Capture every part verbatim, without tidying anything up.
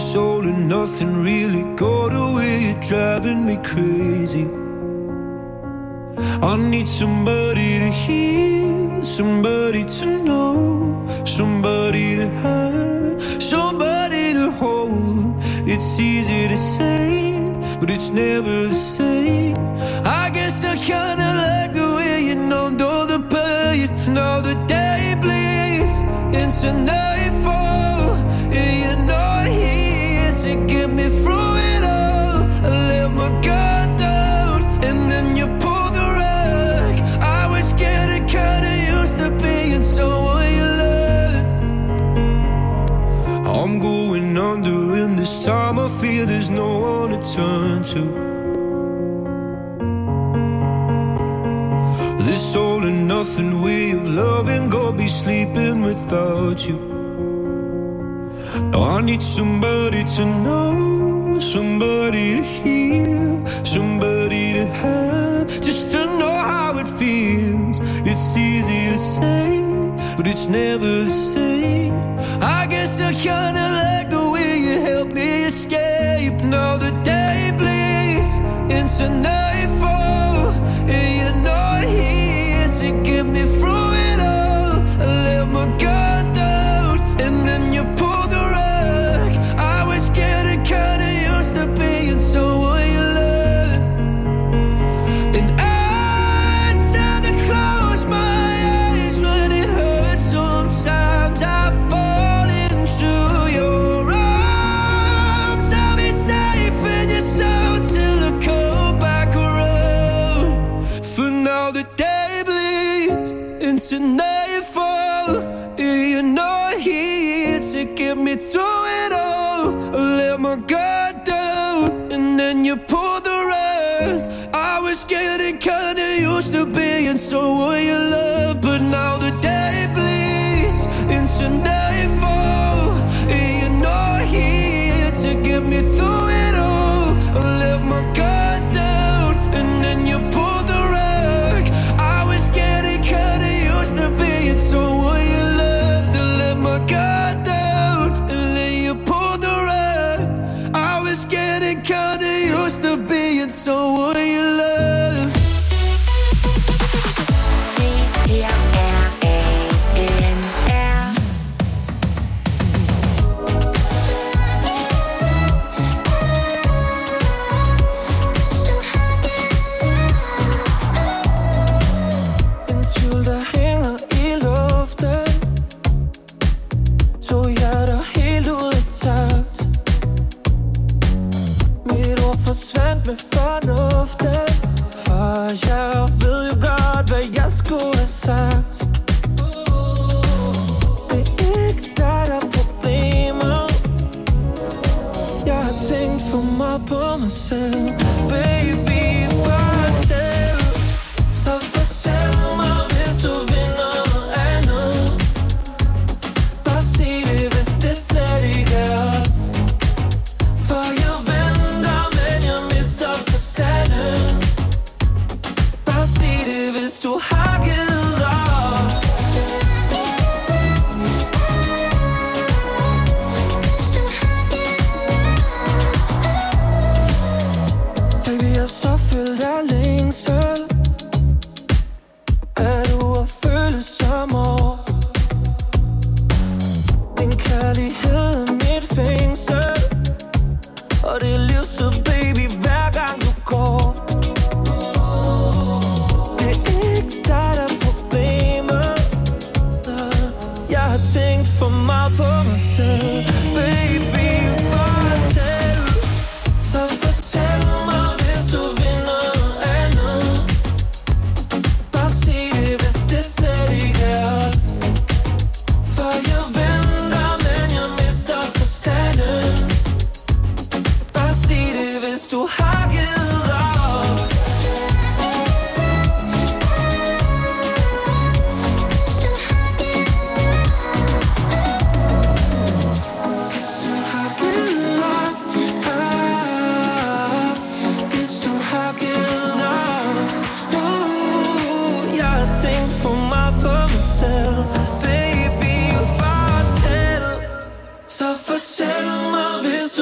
This all and nothing really got away, you're driving me crazy. I need somebody to hear, somebody to know, somebody to have, somebody to hold. It's easy to say, but it's never the same. I guess I kinda like the way you numbed all the pain. Now the day bleeds into nightfall, and you're not here to get me through it all. I let my guard down, and then you pulled the rug. I was getting kinda used to being someone you loved. I'm going under, and this time I feel there's no one to turn to. This all and nothing way of loving, go be sleeping without you. Now I need somebody to know, somebody to hear, somebody to have, just to know how it feels. It's easy to say, but it's never the same. I guess I kinda like the way you help me escape. Now the day bleeds into nightfall, and you're not here to get me through it all. I let my guard down, and then you pulled the rug. I was getting kinda used to being someone you loved. And I tend to close my eyes when it hurts. Sometimes I fall into your arms. I'll be safe in your soul till I come back around. For now the day bleeds into nightfall, and you're not here to get me through it all. I let my guard down, and then you pulled the rug. I was getting kinda used to being someone you love, but now the day bleeds into nightfall, and you're not here to get me through it all. I let my guard down, and then you pulled the rug. I was getting kinda used to being someone you loved. I let my guard down, and then you pulled the rug. I was getting kinda used to being someone you loved. En tvivl, der hænger i luften, to hjerter helt ud af takt. Mit ord forsvandt med fornuften, for jeg ved jo godt, hvad jeg skulle have sagt. Det er ikke dig, der er problemet. Jeg har tænkt for meget på mig selv. Baby, fortæl, så fortæl mig, hvis du vil noget andet. Bare sig det, hvis det slet ikke er os. For jeg venter, men jeg mister forstanden. Bare sig det, hvis du har givet op. Baby, jeg er så fyldt af længsel. Er du at føle som år? Din kærlighed er mit fængsel, og det er livstid, baby, hver gang du går. Det er ikke dig, der er problemet. Jeg har tænkt for meget på mig selv. Baby, fortæl, så fortæl mig, hvis du vil noget andet. Bare sig det, hvis det slet ikke er os. For jeg venter, men jeg mister forstanden. Bare sig det, hvis du har givet op. Hvis du har givet op, ah, hvis du har givet op. Uh, jeg har tænkt for meget på mig selv. Baby, fortæl, så fortæl mig, hvis du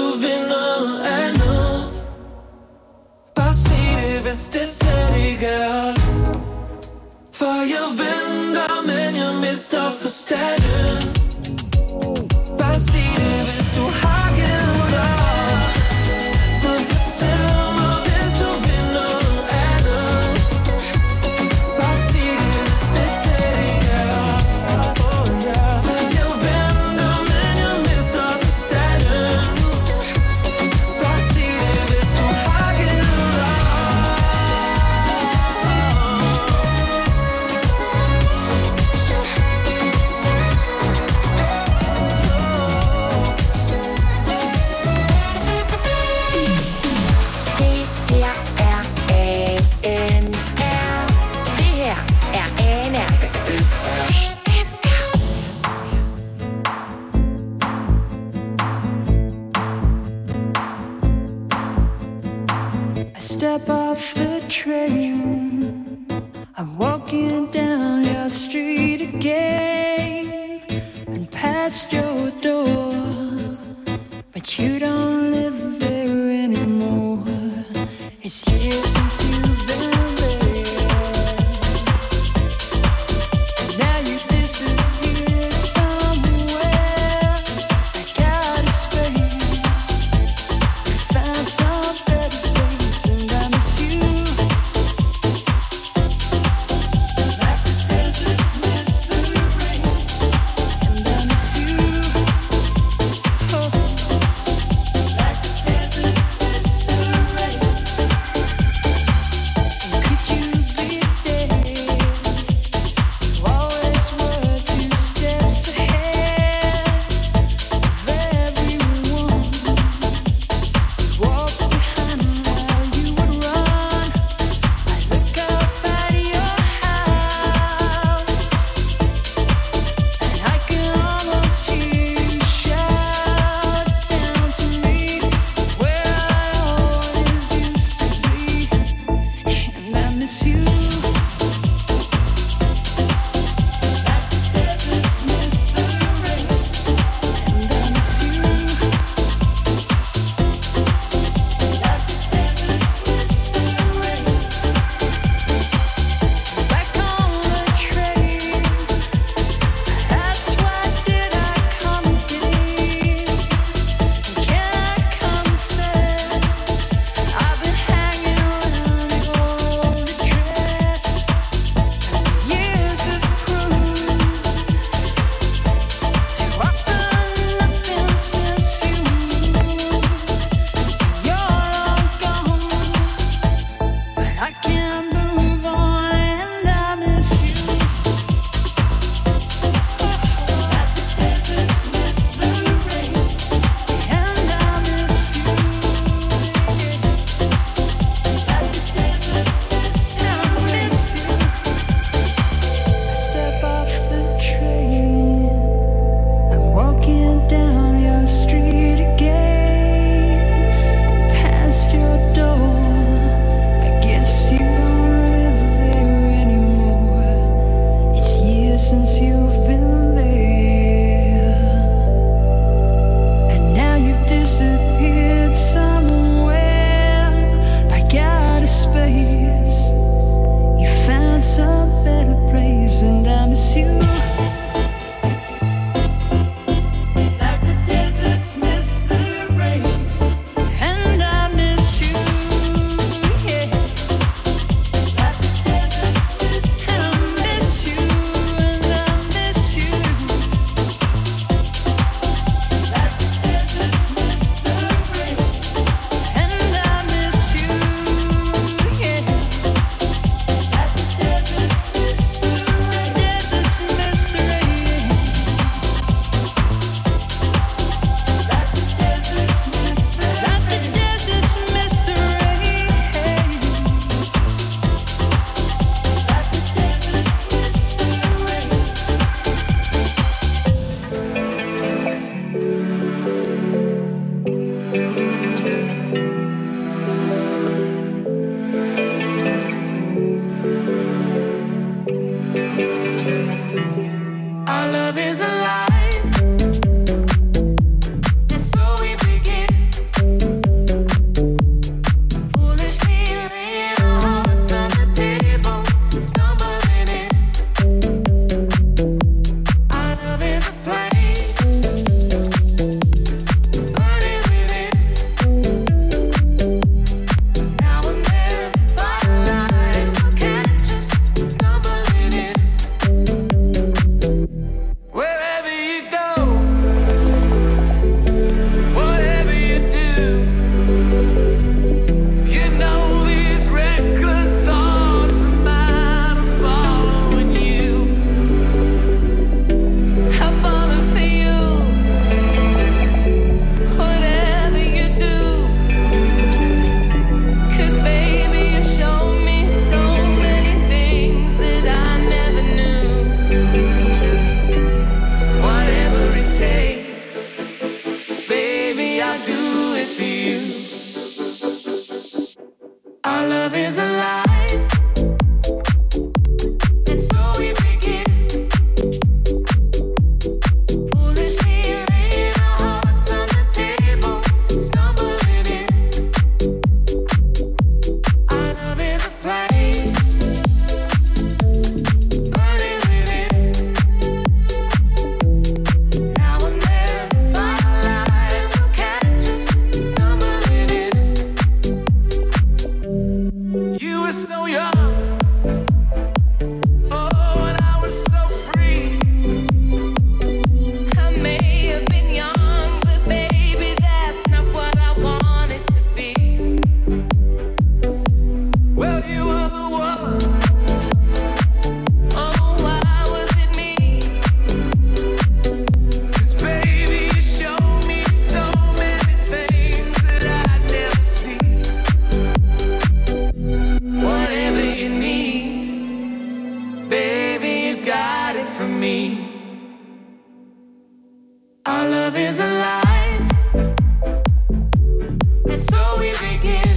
step off the train, I'm walking down your street again and past your door, but you don't live there anymore. It's years since you've been there, and now you disappeared somewhere. I got a space, I found some better place, and I miss you like the deserts miss the rain, and I miss you, oh, like the deserts miss the rain. love is alive, and so we begin.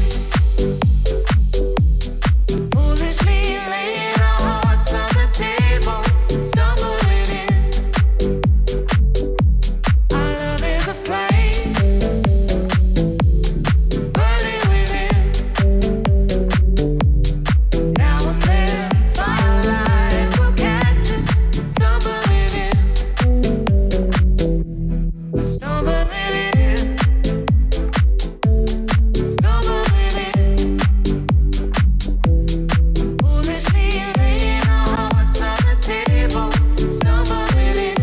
Foolishly laying our hearts on the table, stumbling in. Our love is a flame, burning within. Now and then, firelight will catch us, stumbling in. Stumbling in, stumbling in. Foolishly laying our hearts on the table, stumbling in.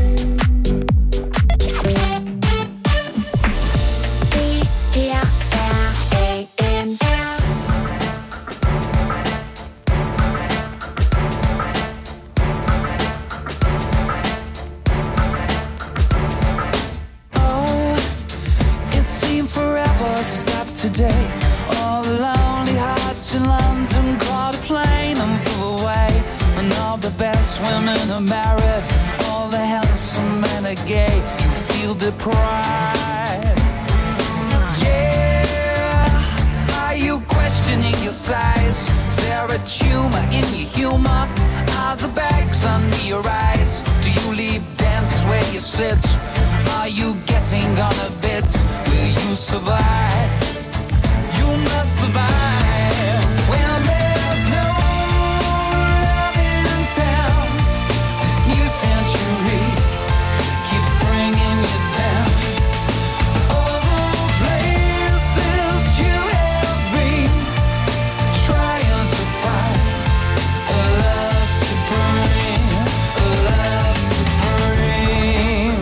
Oh, it seemed forever stopped today. All the lonely hearts in London caught a plane and flew away. And all the best women are married, all the handsome men are gay. You feel deprived. Yeah, are you questioning your size? Is there a tumor in your humor? Are the bags under your eyes? Do you leave dance where you sit? Are you getting on a bit? Will you survive? You must survive. When there's no love in town, this new century keeps bringing you down. All the places you have been, trying to find a love supreme, a love supreme.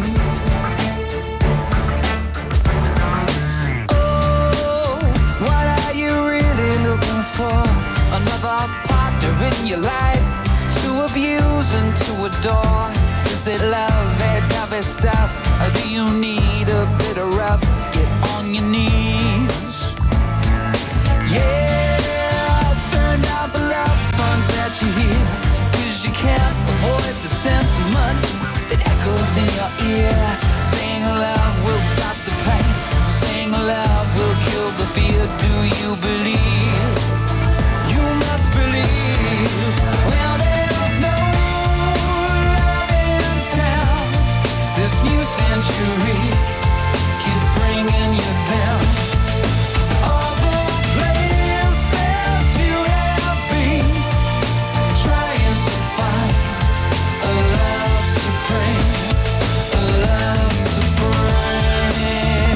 Oh, what are you really looking for? Another partner in your life to abuse and to adore? Is it love, that heavy stuff? Or do you need a bit of rough? Get on your knees. Yeah, turn down the love songs that you hear, 'cause you can't avoid the sentiment that echoes in your ear. Saying love will stop the pain, saying love will kill the fear. Do you believe? You must believe. Well, there's no love in town. This new century keeps bringing you down. All the places you have been, trying to find a love supreme, a love supreme.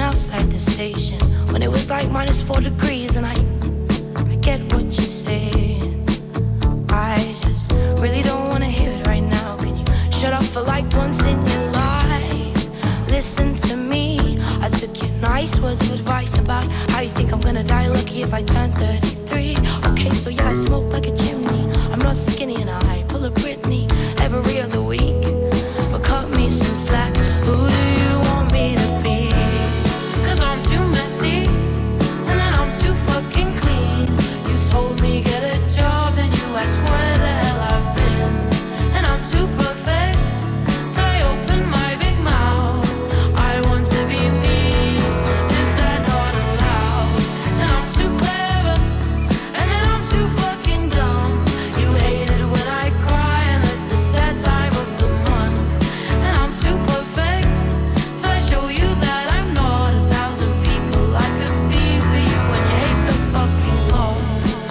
outside the station when it was like minus four degrees, and I, I get what you're saying. I just really don't wanna hear it right now. Can you shut up for like once in your life? Listen to me. I took your nice words of advice about how you think I'm gonna die lucky if I turn thirty-three. Okay, so yeah, I smoke like a chimney. I'm not skinny and I pull a Britney every other week. But cut me some slack. Who do you want me to be? Cause I'm too messy, and then I'm too fucking clean. You told me get a job, and you asked where the hell I've been. And I'm too perfect till I open my big mouth. I want to be me, is that not allowed? And I'm too clever, and then I'm too fucking dumb. You hate it when I cry, unless it's that time of the month. And I'm too perfect till I show you that I'm not a thousand people I could be for you. And you hate the fucking Lord.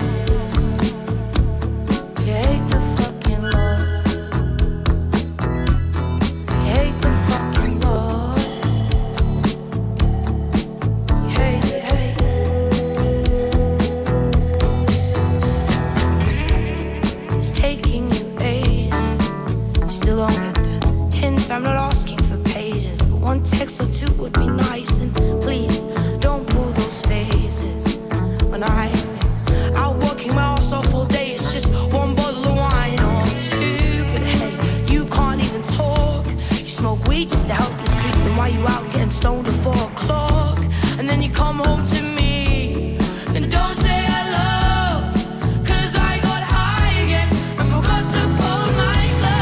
You hate the fucking Lord. You hate the fucking Lord. You hate, you hate. It's taking you ages. You still don't get the hint. I'm not asking for pages, but one text or two would be nice. And please don't pull those faces. When I've been out working my ass off all day, it's just one bottle of wine or two. But hey, you can't even talk. You smoke weed just to help you sleep. And why you out getting stoned at four o'clock? And then you come home to me and don't say hello. Cause I got high again and forgot to fold my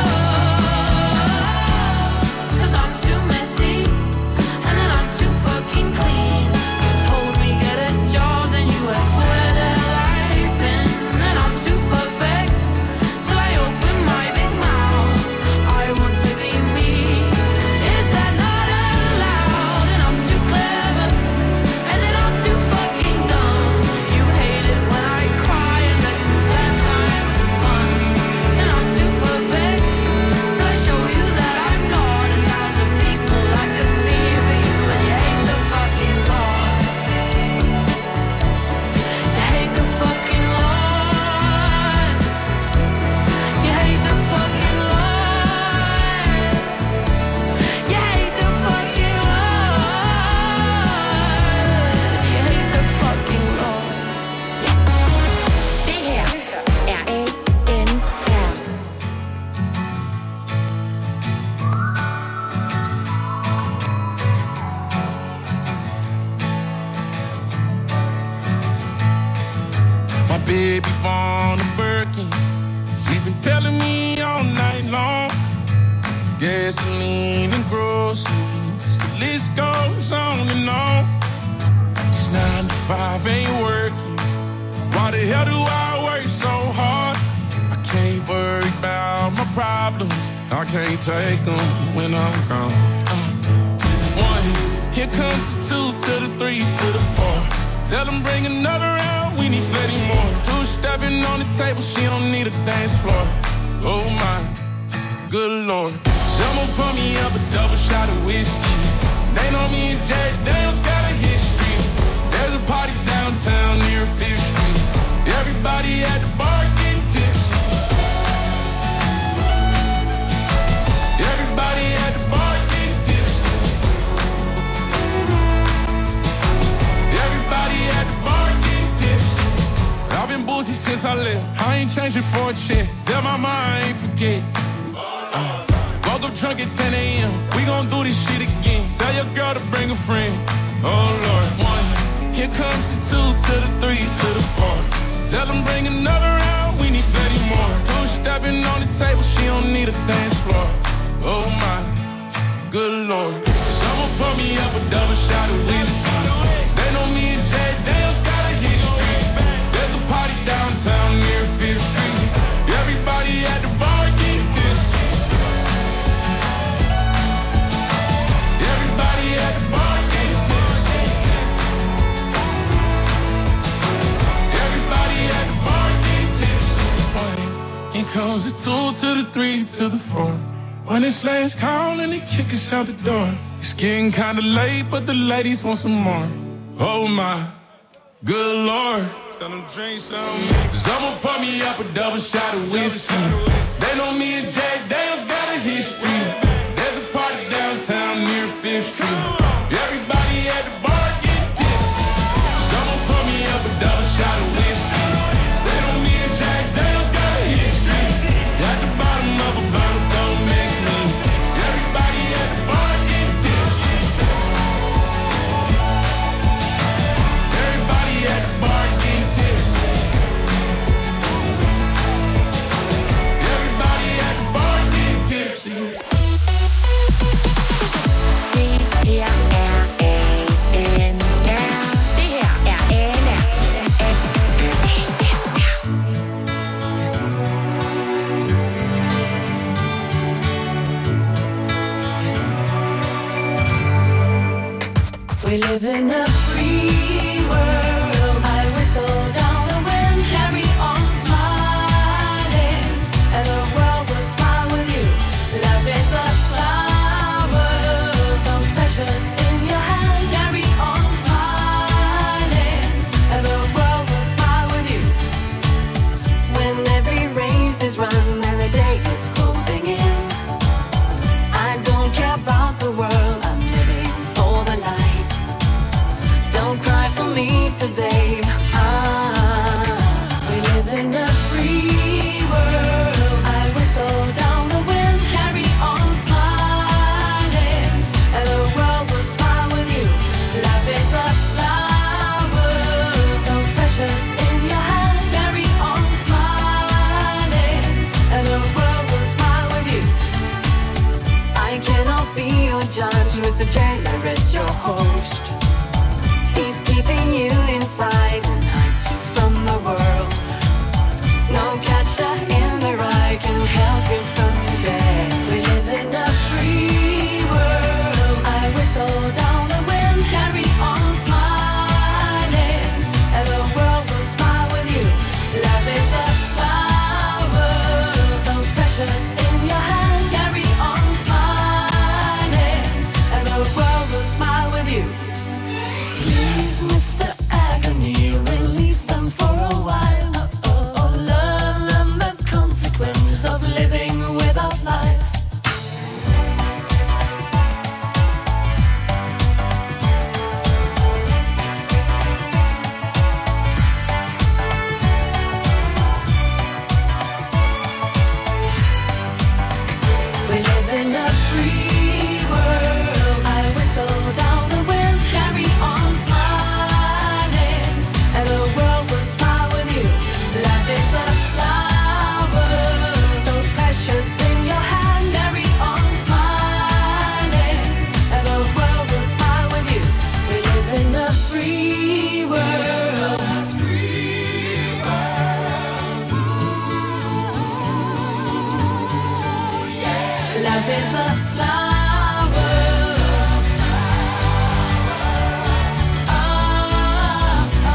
clothes. Cause I'm too messy, and then I'm too fucking clean. You told me get a job, then you asked where the hell I've been. And I'm too perfect till I open my big mouth. I want to be me, is that not allowed? And I'm too clever, and then I'm too fucking dumb. You hate it when I cry, unless it's that time of the month. And I'm too perfect till I show you that I'm not a thousand people I could be for you. And you hate the fucking Lord. You hate the fucking Lord. You hate the fucking Lord. You hate the fucking Lord. You hate the fucking Lord. Det her er A N R. My baby born a Birkin. She's been telling me all night long. Gasoline and groceries, the list goes on and on. It's nine to five, ain't working. Why the hell do I work so hard? I can't worry about my problems. I can't take them when I'm gone. Uh, one, here comes the two to the three to the four. Tell them bring another round, we need plenty more. Two stepping on the table, she don't need a dance floor. Oh my, good lord. Someone pour me up a double shot of whiskey. They know me and Jack Daniels got a history. There's a party downtown near Fifth Street. Everybody at the bar getting tipsy. Everybody at the bar getting tipsy. Everybody at the bar getting tipsy. I've been boozy since I left. I ain't changing for a check. Tell my mind I ain't forget. Uh, woke up drunk at ten a.m. We gon' do this shit again. Tell your girl to bring a friend. Oh Lord, one. Here comes the two to the three to the four. Tell them bring another round, we need plenty more. Two stepping on the table, she don't need a dance floor. Oh my, good lord. Someone pour me up a double shot of whiskey. They know me and Jack Daniels got a history. There's a party downtown near Fifth Street. Everybody at the bar getting tipsy. Everybody at the bar getting tipsy. Everybody at the bar getting tipsy. Here comes the two to the three to the four. When it's last call and they kick us out the door. It's getting kinda late, but the ladies want some more. Oh my, good Lord. Tell them drink some. Cause I'ma pour me up a double shot of whiskey. They know me and Jack Daniels got a history. There's a party downtown near Fifth Street. Everybody at the bar get tipsy. Cause I'ma pour me up a double shot of whiskey. They know me and Jack Daniels got a history. At the bottom of a bottle, don't mix me. Everybody at the bar get tipsy. Everybody at the bar get tipsy. Everybody at the bar get tipsy. Det her er A N R. Det her er A N R. We live in a free world. I whistle down the wind, carry on smiling, and the world will smile with you. Love is a flower, so precious in your hand. Carry on smiling, and the world will smile with you. When every race is run and the day is closing in, I don't care about the world. I'm living for the light. Don't cry for me today. Ah, we live in a free world. I whistle down the wind, carry on smiling, and the world will smile with you. Love is a flower, so precious in your hand. Carry on smiling, and the world will smile with you. I cannot be your judge, Mister Jailer is your host. He's keeping you inside and hides you from the world. No catcher in the rye can help you from today. We live in a free world. I whistle down the wind, carry on smiling, and the world will smile with you. Love is a flower, so precious in your hand. Carry on smiling, and the world will smile with you. Please, Mister Agony, release them for a while. Oh, oh, oh, learn them the consequence of living without life. We live in a free world. I whistle down the wind, carry on smiling, and the world will smile with you. Love is a flower, so precious in your hand. Carry on smiling, and the world will smile with you. We live in a free world. Love is a flower. Oh, oh.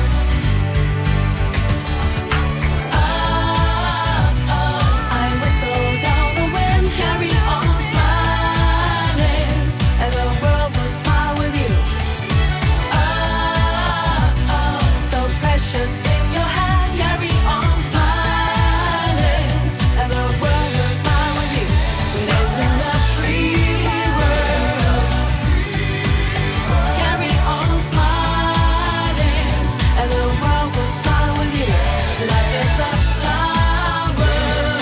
Oh, oh. I whistle down the wind, carry on smiling, and the world will smile with you. Oh, oh. So precious in your hand, carry on smiling, and the world will smile with you. We live in a free world. Carry on smiling, and the world will smile with you. Life is a flower.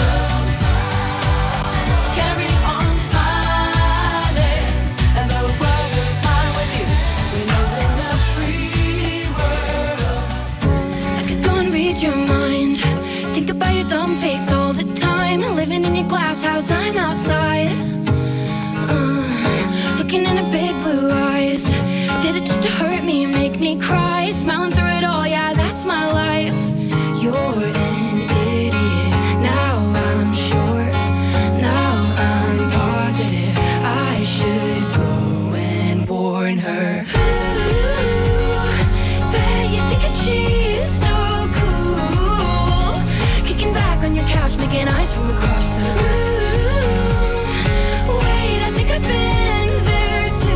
Carry on smiling, and the world will smile with you. We live in a free world. I could go and read your mind. Think about your dumb face all the time. Living in your glass house, I'm outside. Uh, looking in her big blue eyes. Did it just to hurt me and make me cry? Smiling through it all, yeah, that's my life. You're an idiot. Now I'm sure. Now I'm positive. I should go and warn her. Ooh, bet you think that she's so cool. Kicking back on your couch, making eyes from across the room. Wait, I think I've been there too.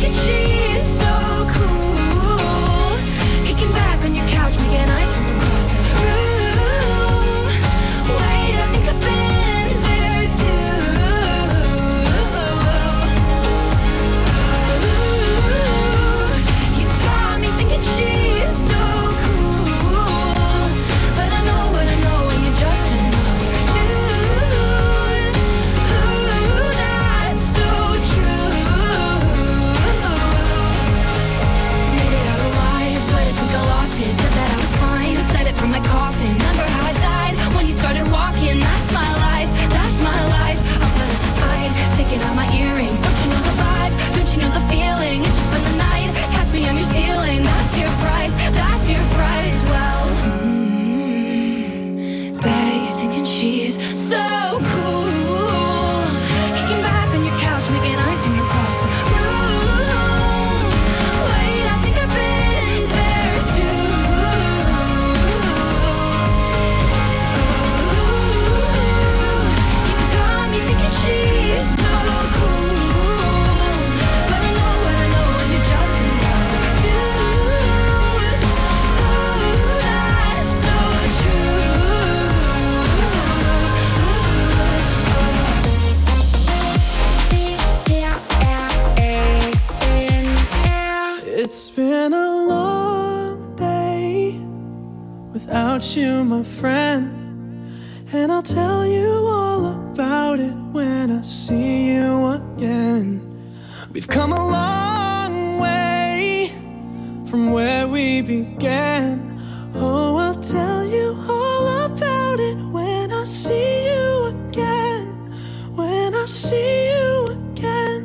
thinking she's so cool. Kicking back on your couch, making eyes from across the room. Wait, I think I've been there too. You got me thinking she's so cool. But I know what I know when you're just another dude. Ooh, that's so true. Made it out alive, but I think I lost it. Said that I was fine, I said it from my coffin. Remember how I died when you started walking? That's my life, that's my life. I put up a fight, taking out my earrings. Don't you know the vibe? Don't you know the feeling? It's just been the night, catch me on your ceiling. That's your price, that's your price. Well, mm, bet you're thinking she's so cool. Kicking back on your couch, making eyes from across the room. Wait, I think I've been there too. You got me thinking she's so cool. But I know what I know when you're just another dude. Ooh, that's so It's been a long day without you, my friend, and I'll tell you all about it when I see you again. We've come a long way from where we began. Oh, I'll tell you all about it when I see you again. When I see you again.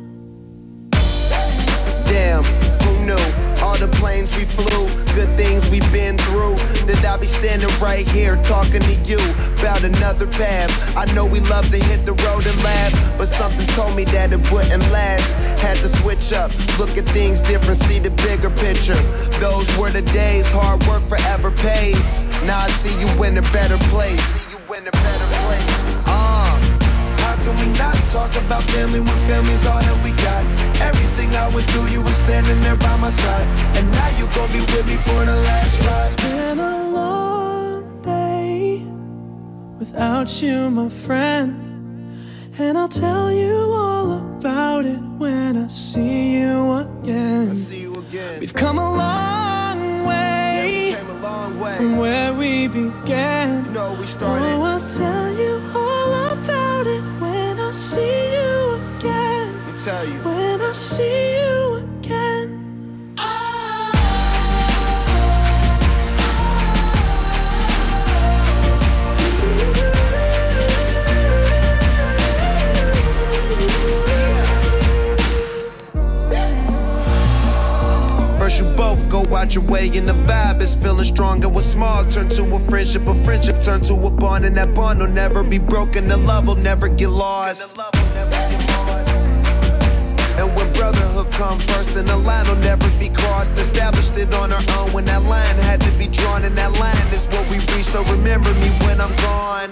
Damn, who knew? All the planes we flew, good things we've been through. That I'll be standing right here talking to you about another path. I know we love to hit the road and laugh, but something told me that it wouldn't last. Had to switch up, look at things different, see the bigger picture. Those were the days, hard work forever pays. Now I see you in a better place. See you in a better place. Uh. How can we not talk about family when family's all that we got? Everything I went through, you were standing there by my side. And now you gon' be with me for the last ride. It's been a long day without you, my friend, and I'll tell you all about it when I see you again. I see you again. We've come a long way, yeah, we came a long way from where we began. You know we started. Oh, I'll tell you all about it when I see you again. Let me tell you. When I see you again. First you both go out your way and the vibe is feeling strong. And what's small turn to a friendship, a friendship turn to a bond, and that bond will never be broken, the love will never get lost. And when brotherhood come first, then the line will never be crossed. Established it on our own when that line had to be drawn, and that line is what we reach, so remember me when I'm gone.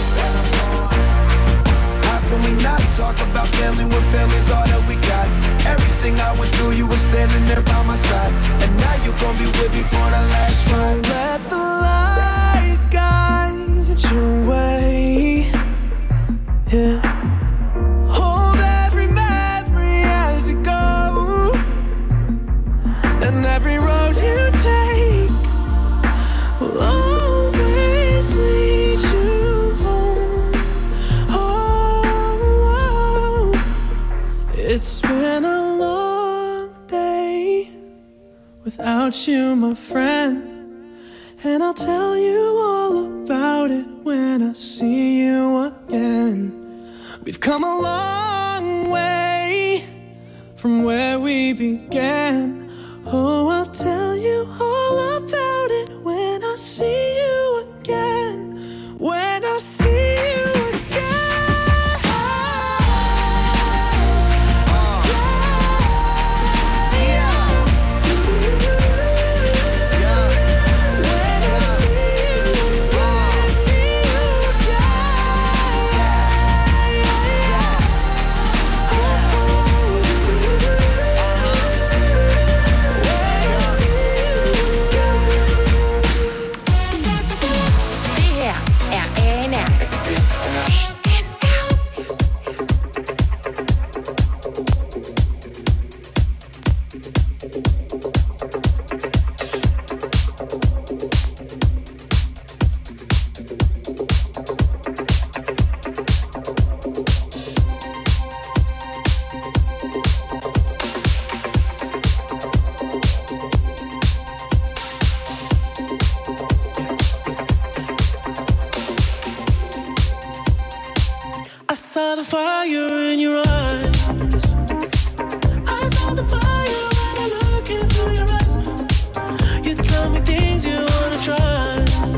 How can we not talk about family when family's all that we got? Everything I went through, you were standing there by my side. And now you gon' be with me for the last ride. Let the light guide your way. Yeah. Hold every memory as you go, and every road you take will always lead you home. Oh, it's been a long day without you, my friend, and I'll tell you all about it when I see you again. We've come a long way from where we began. Oh, I'll tell you all about it when I see you again. When I see you again. Uh, yeah. Yeah. When I see you, when I see you again. saw the fire in your eyes. I saw the fire when I look into your eyes. You tell me things you wanna try.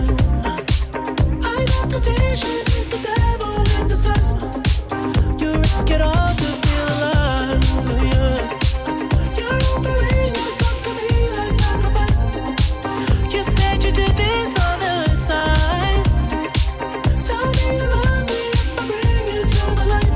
I know temptation is the devil in disguise. You risk it all to feel alive, yeah. You're offering yourself to me like sacrifice. You said you do this all the time. Tell me you love me if I bring you to the light.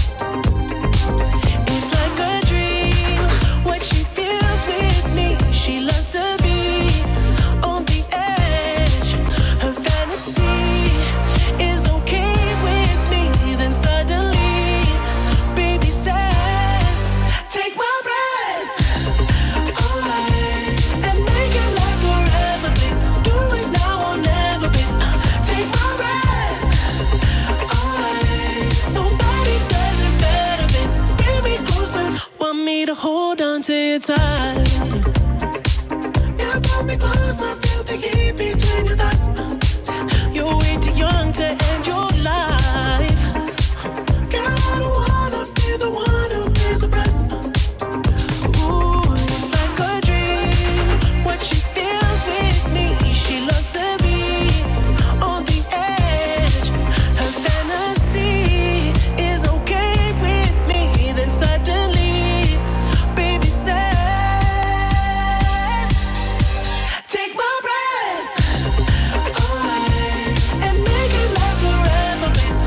It's like a dream, what she feels with me. She loves to be on the edge. Her fantasy is okay with me. Then suddenly, baby says, take my breath away and make it last forever, babe. Do it now or never, babe. Take my breath away. Nobody does it better, babe. Bring me closer, want me to hold on to you tight. Yeah, pull me closer, feel the heat between your thighs. You're way too young to end your life. Girl, I don't wanna be the one who pays the price. Ooh, it's like a dream, what she feels with me. She loves to be on the edge. Her fantasy is okay with me. Then suddenly, baby says, take my breath away and make it last forever, babe.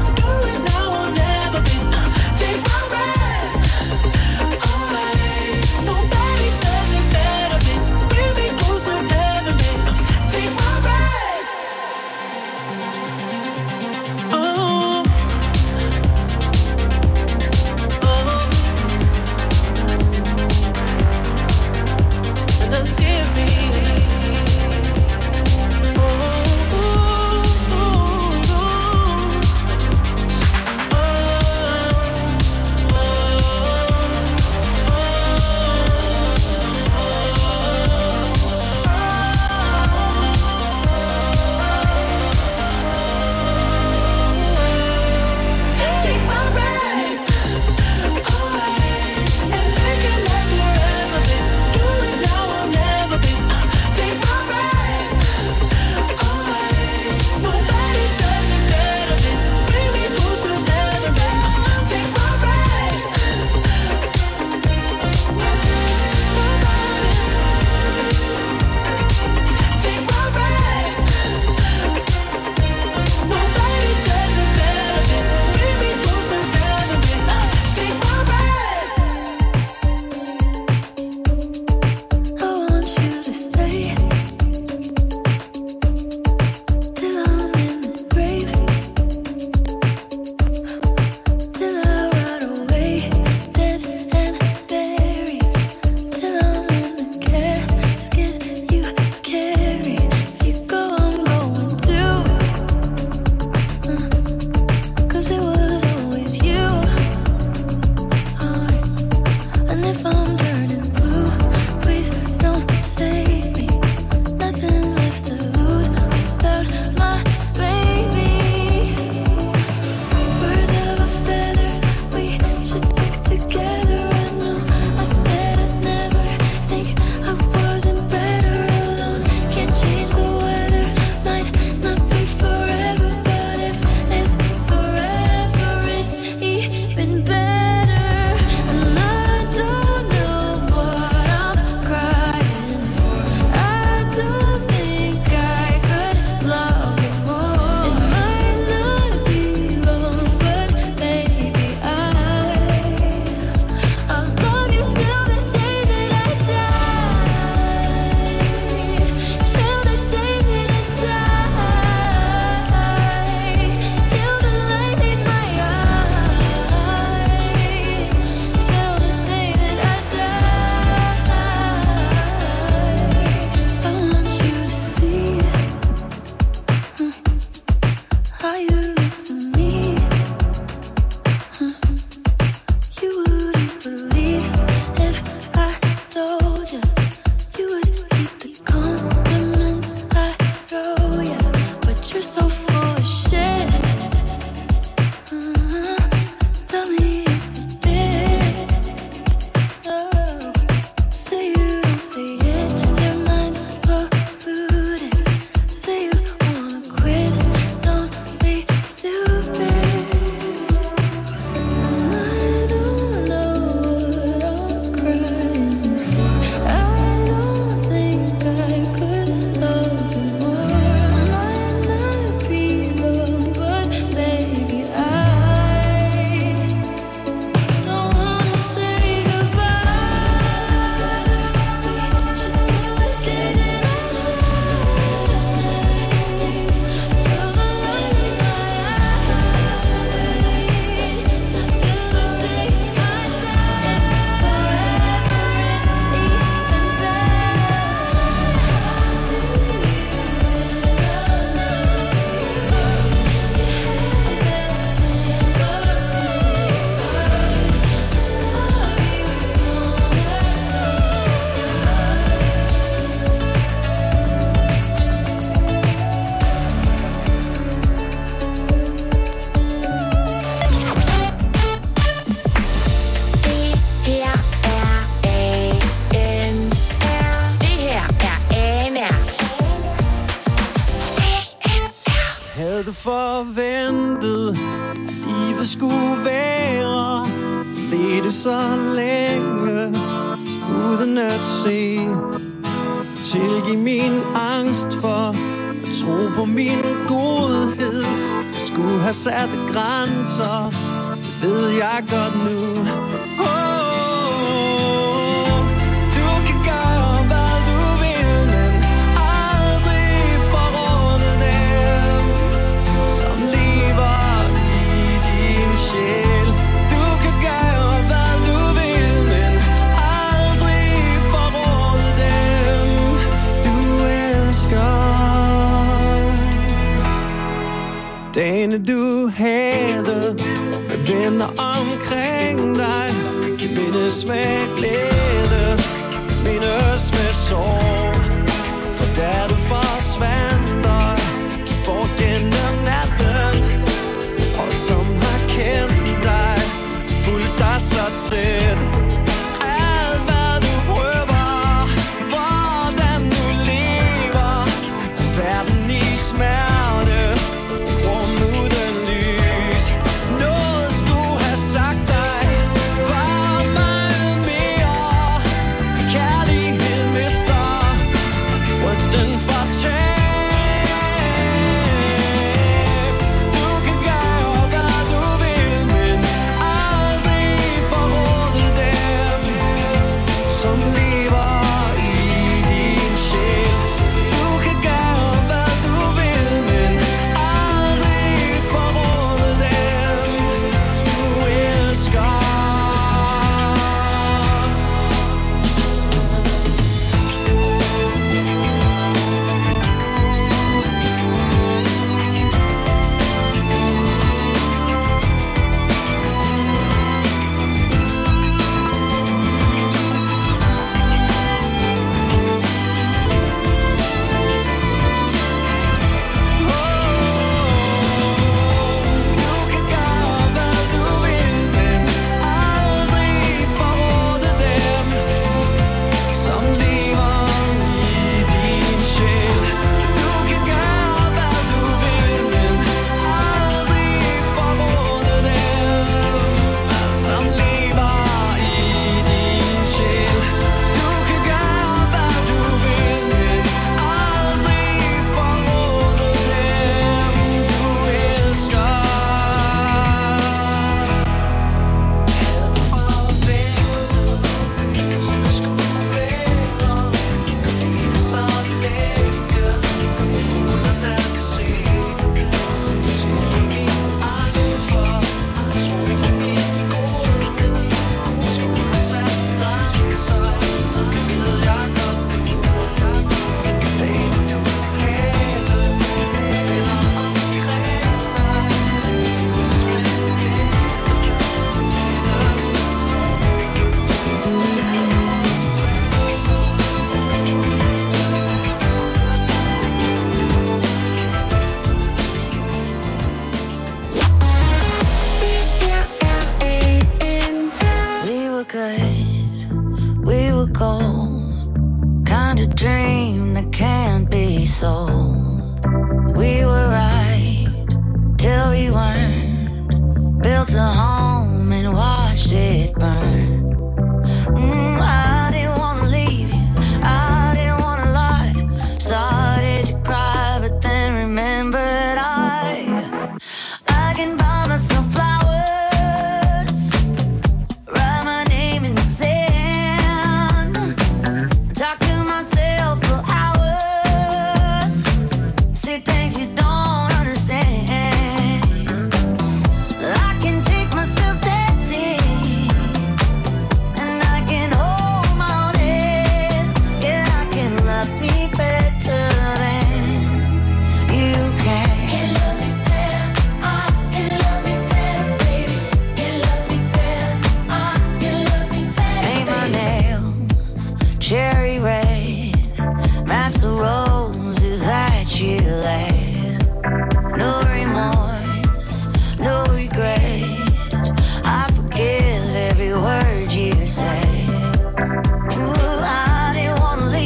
forventet, livet skulle være. Ledte så længe, uden at se. Tilgiv min angst for at tro på min godhed. Jeg skulle have sat grænser, det ved jeg godt nu. Dagene du havde med venner omkring dig, kan mindes med glæde, mindes med sorg. For da du forsvandt dig bort gennem natten, og som har kendt dig, fulgt dig så tæt. Alt hvad du prøver, hvordan du lever, verden i smerte.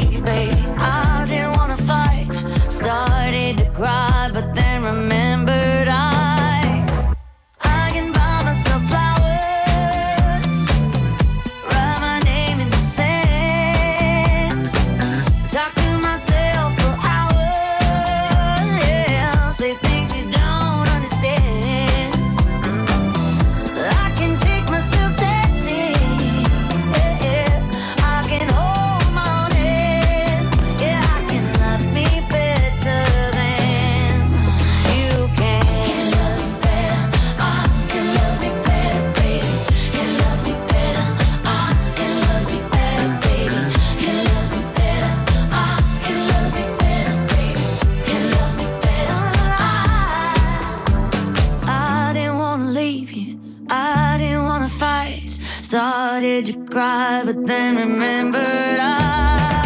Started to cry, but then remembered started to cry, but then remembered I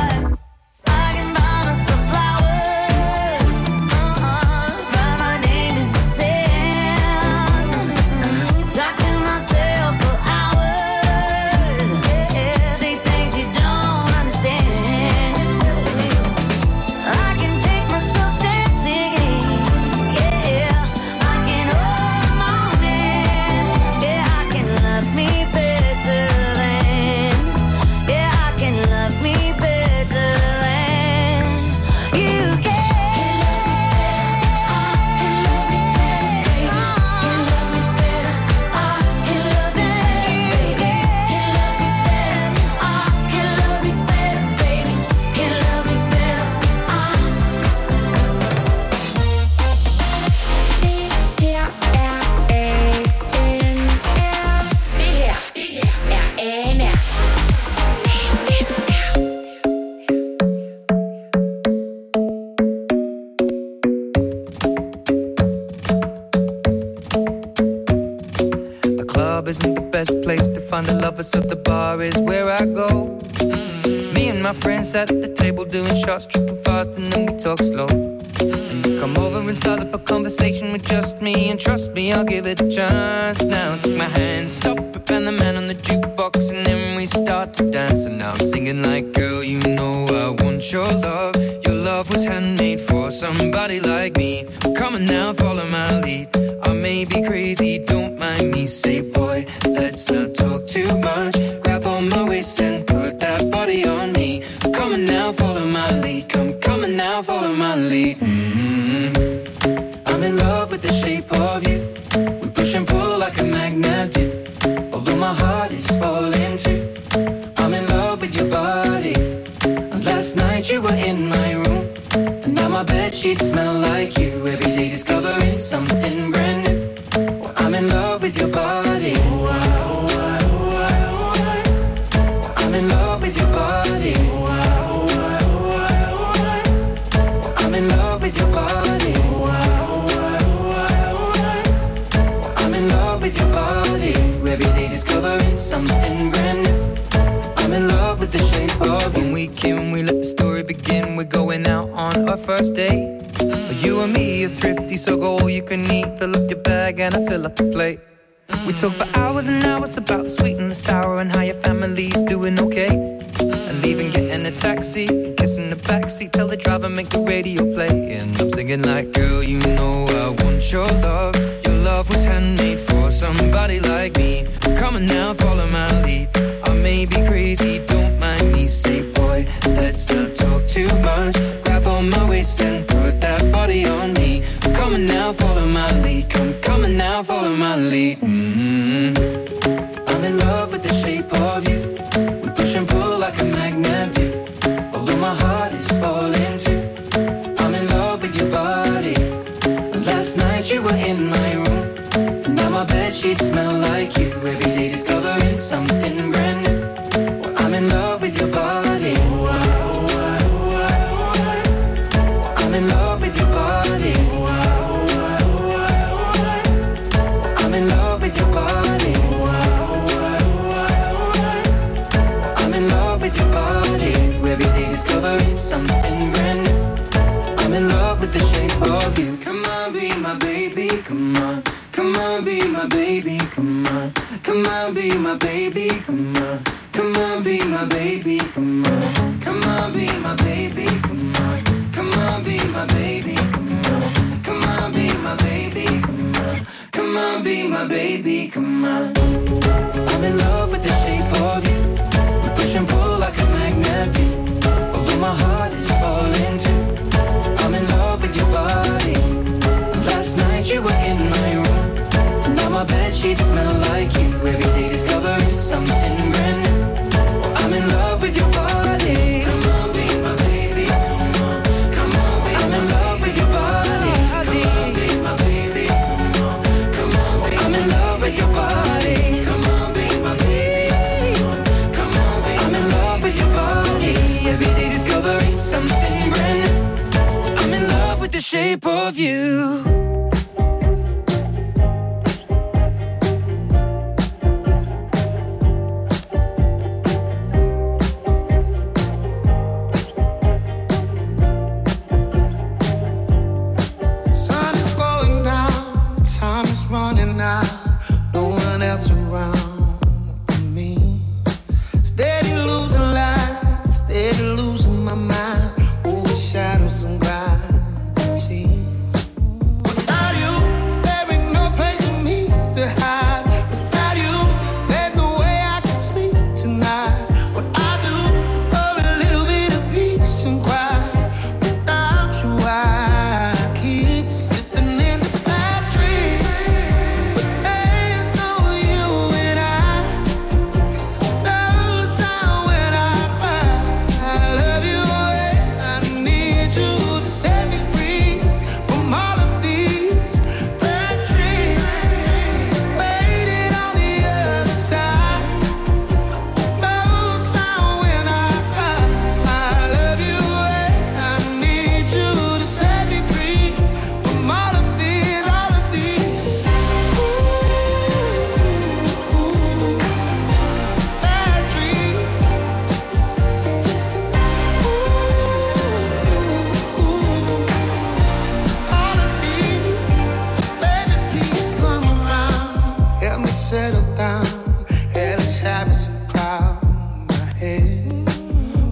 isn't the best place to find the lovers, so the bar is where I go. Mm-hmm. Me and my friends at the table doing shots, tripping fast, and then we talk slow. Mm-hmm. And you come over and start up a conversation with just me, and trust me, I'll give it a chance. Now take my hand, stop it, and the man on the jukebox, and then we start to dance. And now I'm singing like, girl, you know I want your love. Your love was handmade for somebody like me. Come on now, follow my lead. I may be crazy, don't mind me. Say, boy, let's not talk too much. Grab on my waist and put that body on me. Come on now, follow my lead. Come, come on now, follow my lead. Mm-hmm. I'm in love with the shape of you. We push and pull like a magnet do. Although my heart is falling too. I'm in love with your body. And last night you were in my room, and now my bedsheets smell like you. Every day discovering something brand new. Well, I'm in love with your body. Oh, I, oh, I, oh, I, oh, I. Well, I'm in love with your body. Oh, I, oh, I, oh, I, oh, I. Well, I'm in love with your body. Oh, I, oh, I, oh, I, oh, I. Well, I'm in love with your body. Every day discovering something brand new. I'm in love with the shape of you. When we came, we let the story begin. We're going out on our first date. Mm-hmm. You and me are thrifty, so go all you can eat. Fill up your bag and I fill up the plate. Mm-hmm. We talk for hours and hours about the sweet and the sour and how your family's doing okay. Mm-hmm. And leaving, getting a taxi, kissing the backseat, tell the driver make the radio play. And I'm singing like, girl, you know I want your love. Your love was handmade for somebody like me. Come on now, follow my lead. I may be crazy, don't mind me. Say, boy, let's not talk too much. Grab on my waist and put that body on me. Come on now, follow my lead. Come, come on now, follow my lead. Mm-hmm. I'm in love with the shape of you. We push and pull like a magnet do. Although my heart is falling too. I'm in love with your body. And last night you were in my room, and now my bedsheets smell like you. Every day discovering something brand new. Well, I'm in love with your body. Oh, I, oh, I, oh, I, oh, I. Well, I'm in love with your body. Oh, I, oh, I, oh, I, oh, I. Well, I'm in love with your body. Oh, I, oh, I, oh, I, oh, I. Well, I'm in love with your body. Every day discovering something brand new. I'm in love with the shape of you. Come on, be my baby, come on. Come on, be my baby, come on. Come on, be my baby, come on. Come on, be my baby, come on. Come on, be my baby, come on. Come on, be my baby, come on. Come on, be my baby, come on. Come on, be my baby, come on. I'm in love with the shape of you. We push and pull like a magnet do. Although my heart is falling too. I'm in love with your body. Last night you were in my room, now my bedsheets smell like you. Every day discovering something brand new. Well, I'm in love with your body. Come on, be my baby. Come on, come on, be I'm in love with your body. Come on, be my baby. Come on, come on, be I'm in love with your body. Come on, be my baby. Come on, come on, be I'm in love with your body. Every day discovering something brand new. I'm in love with the shape of you.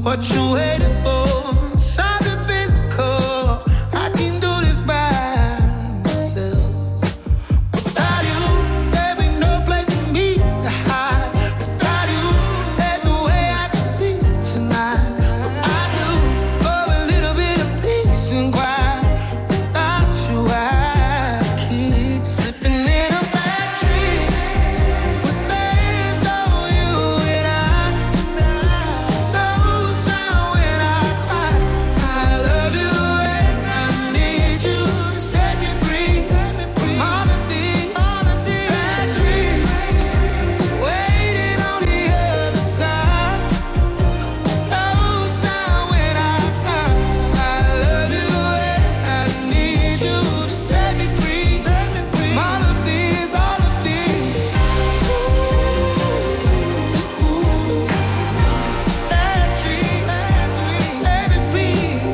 what you waiting for? Something physical. I can do this by myself. Without you, there ain't no place for me to hide. Without you, there's no way I can sleep tonight. What I do for a little bit of peace and quiet. Without you, I keep slipping in a bad dream. But there's no you and I. No sound when I cry. I love you and I need you to set me free. All of these bad dreams waiting on the other side. No sound when I cry. I love you and I need you to set me free. All of these, all of these bad dreams, let me be.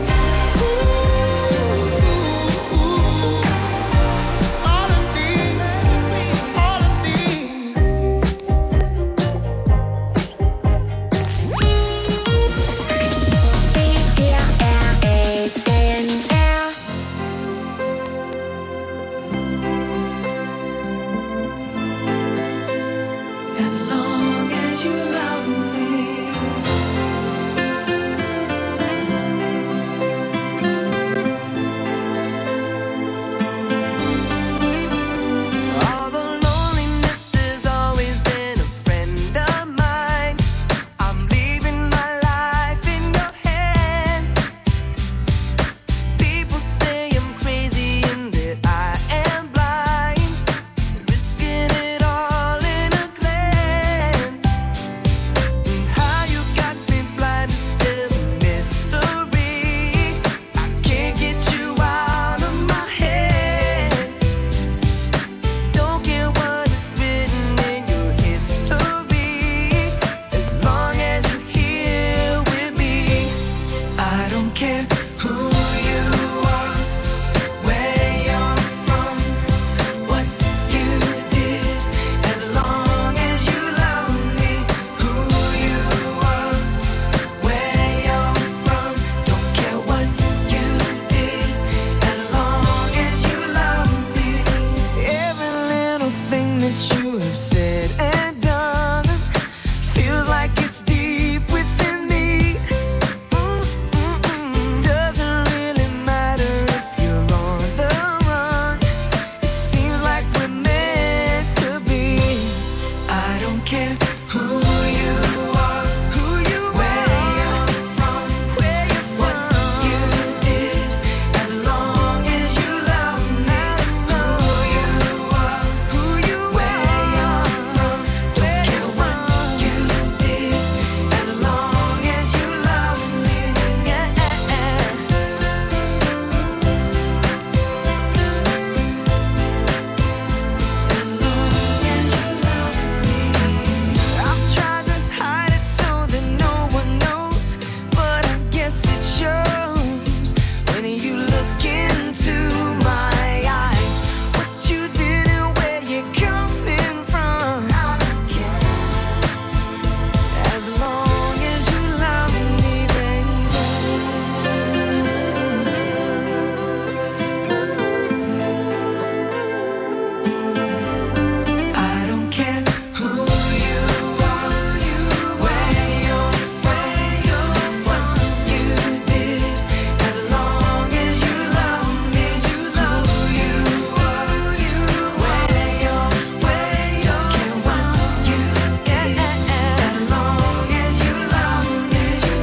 All of these, all of these. As long as you love me. All the loneliness has always been a friend of mine. I'm leaving my life in your hands. People say I'm crazy and that I am blind, risking it all in a glance. And how you got me blind is still a mystery. I can't get you out of my head. Don't care what is written in your history, as long as you're here with me. I don't care who you are, where you're from, what you did. As long as you love me, who you are, where you're from, don't care what you did. As long as you love me. Every little thing that you have said and done feels like it's deep within me. Mm-mm-mm. Doesn't really matter if you're on the run. It seems like we're meant to be. I don't care who you are, Who you where are, you're from, where you're what you from. did. As long as you love me, who you are, Who you where you're are, from, don't where care you're what from. you did. As long as you love me, Yeah. as long as you love me. I've tried to hide it so that no one knows, but I guess it shows when you look into my eyes. What you did and where you're coming from. I don't care, as long as you love me, baby. I don't care who you are, where you're from, what you did. As long as you love me, who you are, where you're from, what you did. As long as you love me, Who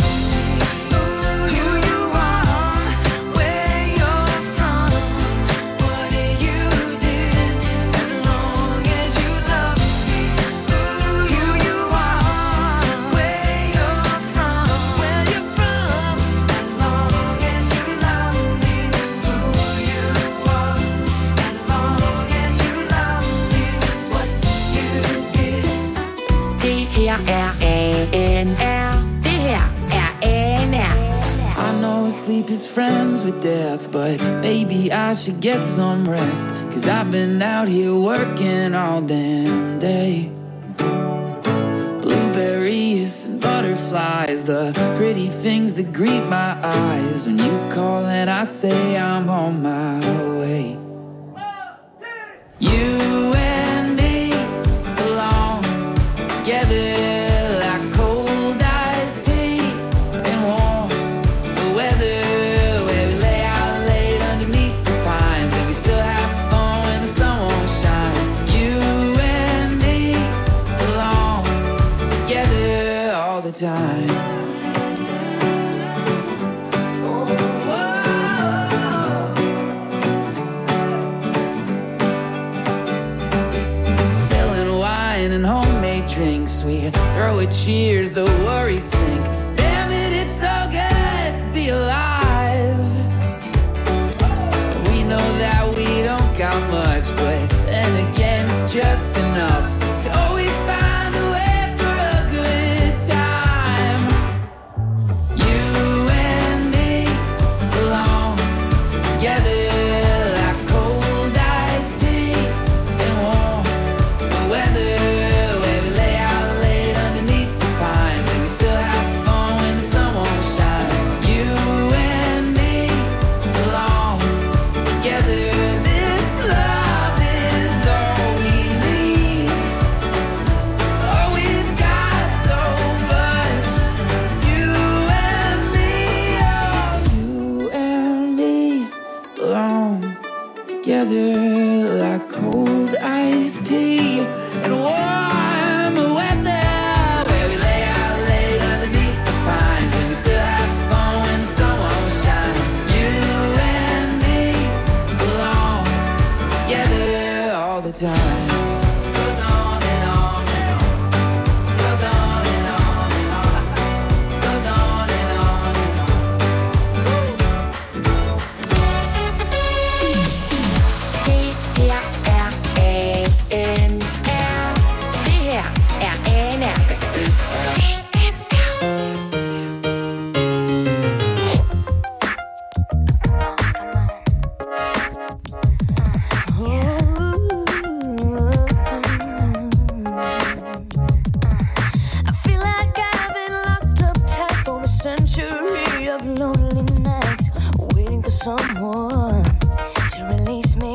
you are, where you're from, what you did. As long as you love me. Who you are, where you're from, where you're from. as long as you love me, who you are. As long as you love me, what you did. Det her er A N R. Det her er A N R. I know sleep is friends with death, but maybe I should get some rest. Cause I've been out here working all damn day. Blueberries and butterflies lies, the pretty things that greet my eyes. When you call and I say I'm on my way. You and me belong together like cold iced tea and warm weather, where we lay out late underneath the pines and we still have fun when the sun won't shine. You and me belong together all the time. And homemade drinks, we throw a cheers, the worries sink. Damn it, it's so good to be alive. We know that we don't got much, but then again it's just enough to always find a way for a good time. You and me belong together like cold iced tea and warm weather. Together like cold iced tea and warm weather, where we lay out late underneath the pines and we still have fun when the sun won't shine. You and me belong together all the time. Goes on and on and on. Goes on and on and on. Goes on and on and on. Someone to release me.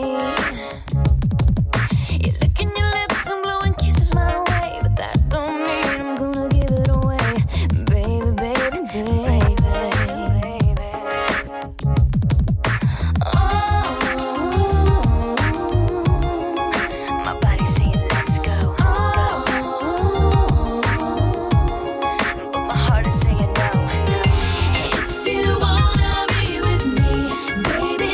You're licking your lips and blowing kisses my way, but that don't mean I'm gonna give it away, baby, baby, baby, baby. Oh, my body's saying let's go. Oh, but my heart is saying no, no. If you wanna be with me, baby,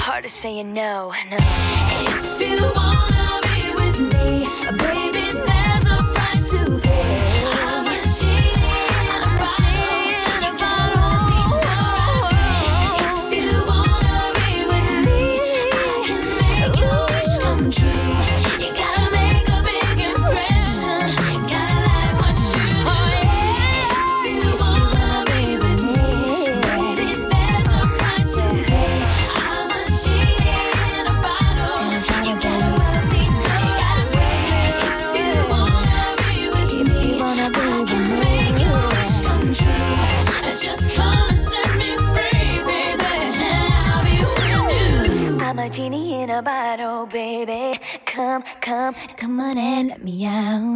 hard to saying no, no. If you wanna be with me, baby, there's a price to pay. I'm a cheating, I'm a cheating, you gotta let me know. If you wanna be with me, I can make your wish come true. You gotta make a big impression, gotta like what you do. If you wanna be with me, baby, there's a price to pay. I'm a cheating in a bottle, you gotta let me know. If you wanna be with me, I can make your wish come true. Just come and set me free, baby, and I'll be with you. I'm a genie in a bottle, baby. Come, come, come on and let me out.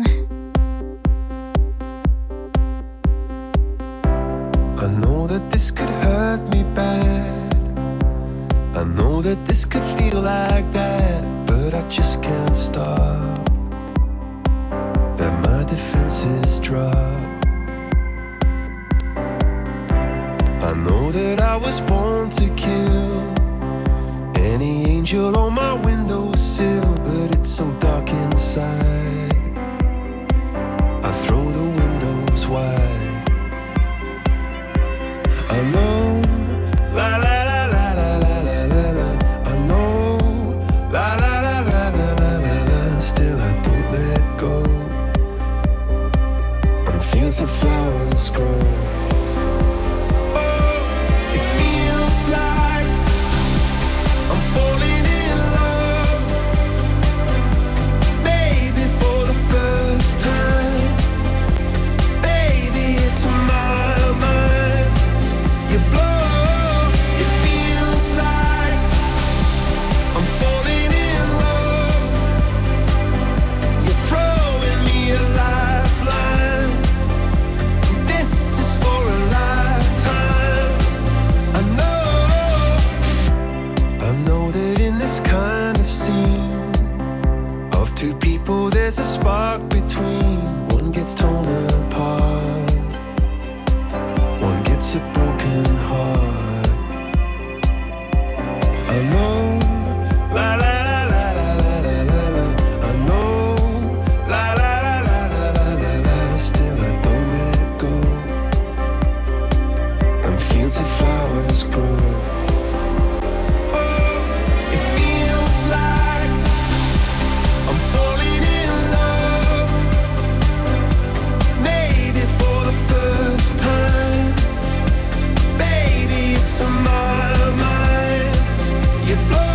I know that this could hurt me bad. I know that this could feel like that, but I just can't stop. And my defenses drop. I know that I was born to kill any angel on my windowsill, but it's so dark inside. I throw the windows wide. I know, la la la la la la la la la. I know, la la la la la la la la. Still I don't let go. On fields of flowers grow. Oh, it feels like I'm falling in love. Maybe for the first time. Baby, it's my mind. You blow, it feels like I'm falling in love. You're throwing me a lifeline. This is for a lifetime. I know, I know that in this kind of scene of two people there's a spark between. One gets torn apart, one gets a broken heart. I know, la la la la la la la la la. I know, la la la la la la la la. Still I don't let go. And fields of flowers grow. Oh, it feels like I'm falling in love. Maybe for the first time. Baby, it's on my mind. You blow.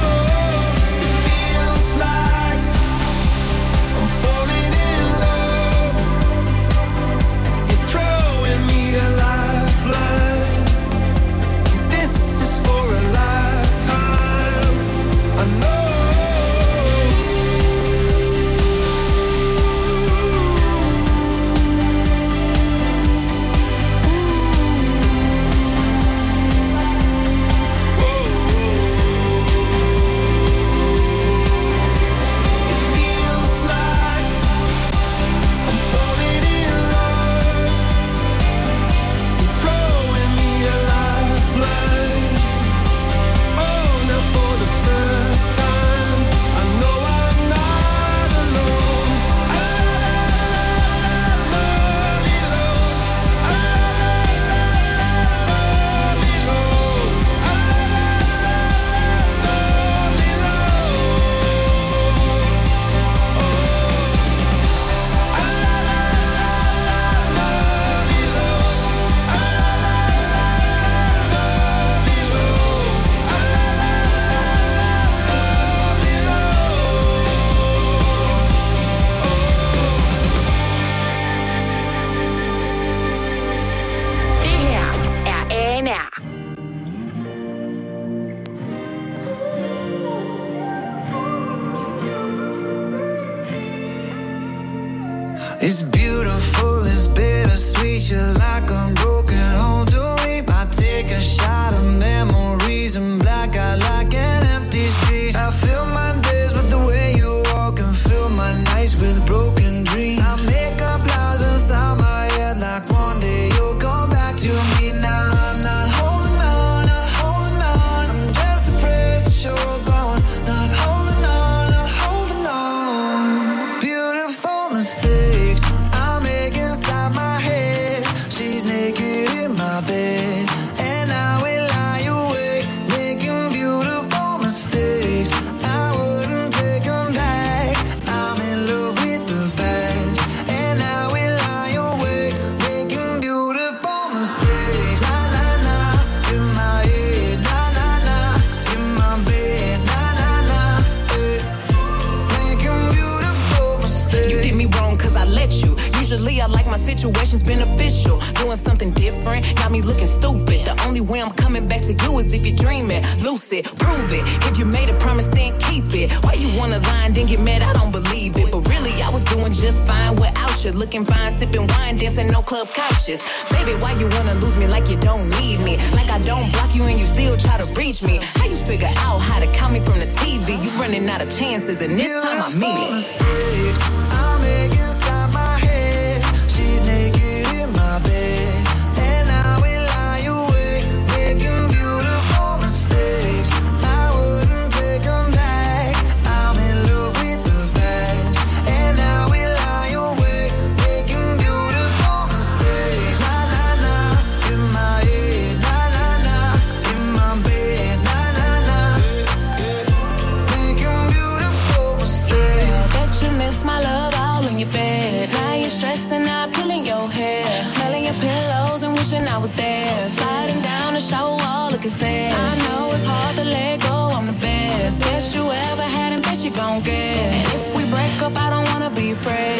I like my situation's beneficial. Doing something different, got me looking stupid. The only way I'm coming back to you is if you're dreaming. Lucid, prove it. If you made a promise, then keep it. Why you wanna lie and then get mad? I don't believe it. But really, I was doing just fine without you. Looking fine, sipping wine, dancing no club couches. Baby, why you wanna lose me like you don't need me? Like I don't block you and you still try to reach me. How you figure out how to count me from the T V? You running out of chances and this time I mean it. Mistakes I make inside my head. She's naked in my bed, and I will lie awake, making beautiful mistakes. I wouldn't take them back. I'm in love with the past, and I will lie awake, making beautiful mistakes. Na na na, in my head, na na na, in my bed, na na na, making beautiful mistakes. Yeah, bet you miss my love all in your bed. Now you're stressing out, pulling your hair, smelling your pillows and wishing I was there. Sliding down the shower wall, looking sad. I know it's hard to let go, I'm the best. Best you ever had and best you gon' get. And if we break up, I don't wanna be friends.